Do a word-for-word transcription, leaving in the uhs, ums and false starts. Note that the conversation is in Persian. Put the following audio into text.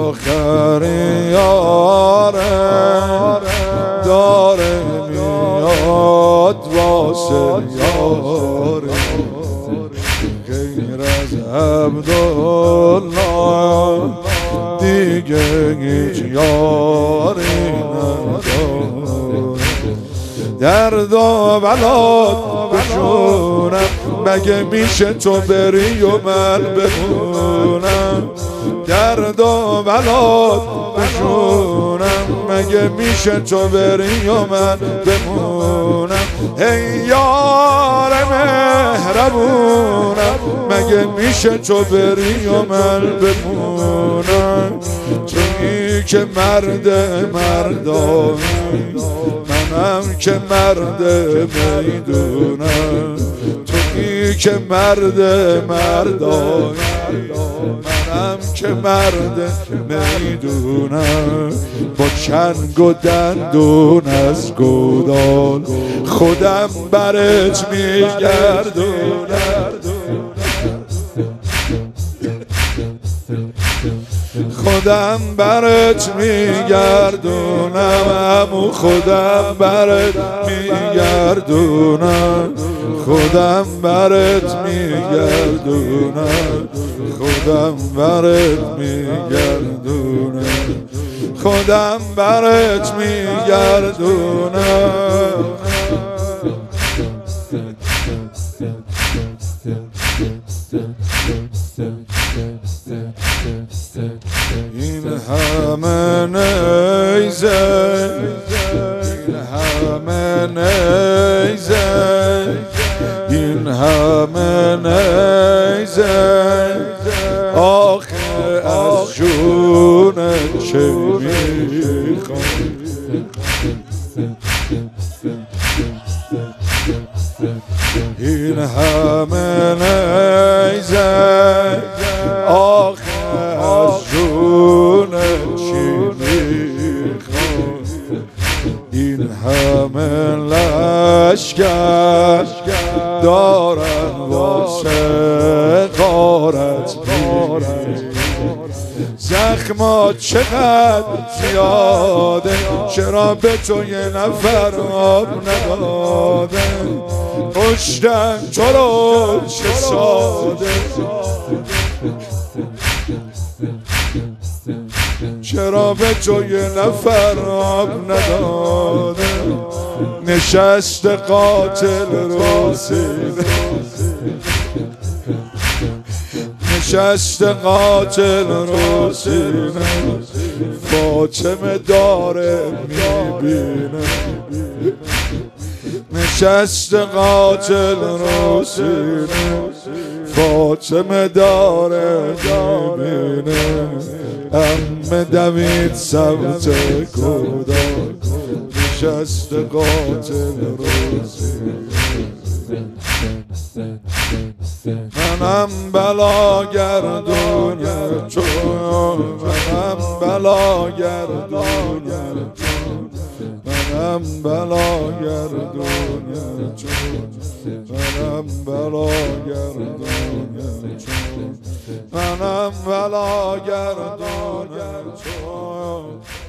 آخری یاره داره میاد واسه یاره غیر از عبدالله دیگه هیچ یاری نداره درد و بلات بشونم مگه میشه تو بری و من بمونم درد و بلات بشونم مگه میشه تو بری و من بمونم ای یار مهربونم مگه میشه تو بری و من بمونم تویی که مرد مردانی منم که مرد میدونم تویی که مرد مردانی منم که مرد میدونم با چنگ و دندون از گودال خودم برات میگردونم خودم برات میگردونم امو خودم برات میگردونم خودم برات میگردونم خودم برات میگردونم خودم برات میگردونم این همه نیزه این همه نیزه این همه نیزه آخه از جونت چه میخوام این همه نیزه آخه از جونت چی میخوام این همه لشکر دارن واسه غارت میرن زخمات چقدر زیاده چرا به تو یه نفر آب نداده کشتن تو رو چه ساده چرا به تو یه نفر آب نداده نشست قاتل رو سینه نشست قاتل رو سینه فاطمه داره میبینه نشست قاتل رو سینه فاطمه داره میبینه ام دوید سمت گودال نشست قاتل رو سینه منم بلا گردونم چون منم بلا گردونم منم بلا گردونم چون منم بلا گردونم چون منم بلا گردونم چون